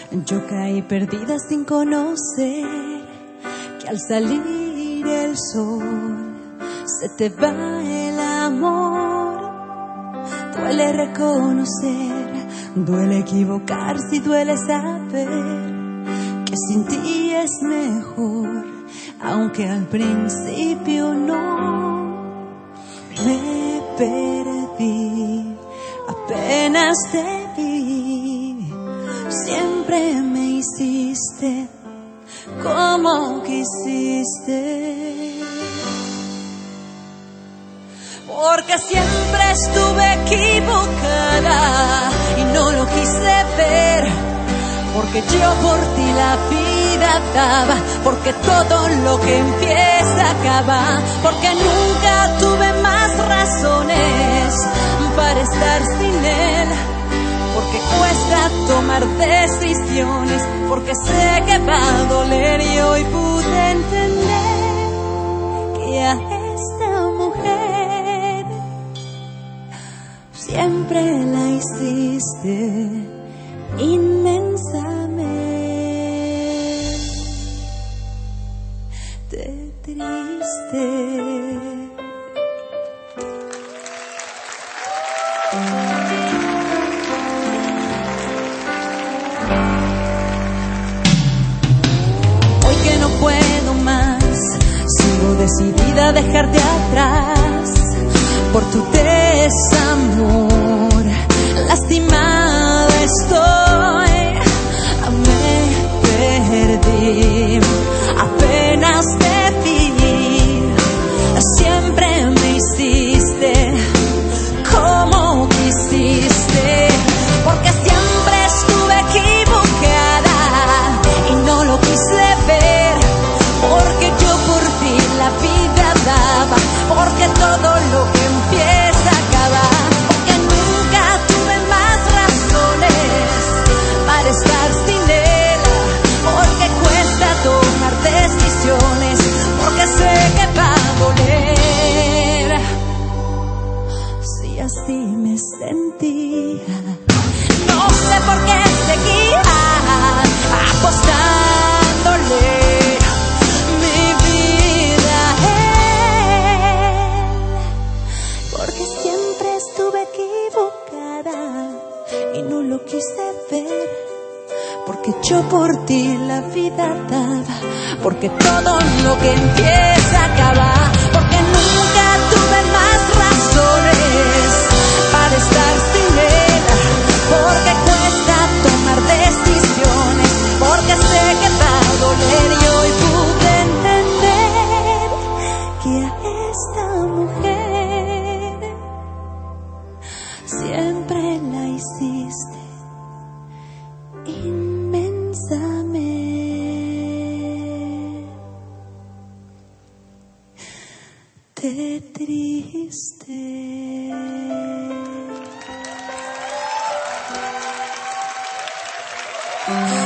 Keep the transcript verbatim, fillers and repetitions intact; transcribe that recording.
Yo caí perdida sin conocer que al salir el sol se te va el amor. Duele reconocer, duele equivocarse y duele saber que sin ti es mejor, aunque al principio no. Me perdí, apenas te vi, siempre me hiciste como quisiste. Porque siempre estuve equivocada y no lo quise ver. Porque yo por ti la vida daba, porque todo lo que empieza acaba. Porque nunca tuve más razones para estar sin él. Porque cuesta tomar decisiones, porque sé que va a doler y hoy pude entender que a esta mujer siempre la hiciste inmensamente triste. Hoy que no puedo más, sigo decidida a dejarte atrás por tu desamor. Lastimada estoy, me perdí, apenas te vi. Siempre me hiciste como quisiste. Porque siempre estuve equivocada y no lo quise ver. Porque yo por ti la vida daba, porque todo lo que empieza acaba. Porque nunca tuve más razones para estar sin él. Porque cuesta tomar decisiones, porque sé que va a doler. Si así me sentía, no sé por qué seguía apostándole mi vida a él. Porque siempre estuve equivocada y no lo quise ver. Porque yo por ti la vida daba, porque todo lo que empieza acaba. Porque nunca tuve más razones para estar sin él. Porque cuesta tomar decisiones, porque sé que va a doler y hoy pude entender que a esta mujer siempre la hiciste inmensamente triste.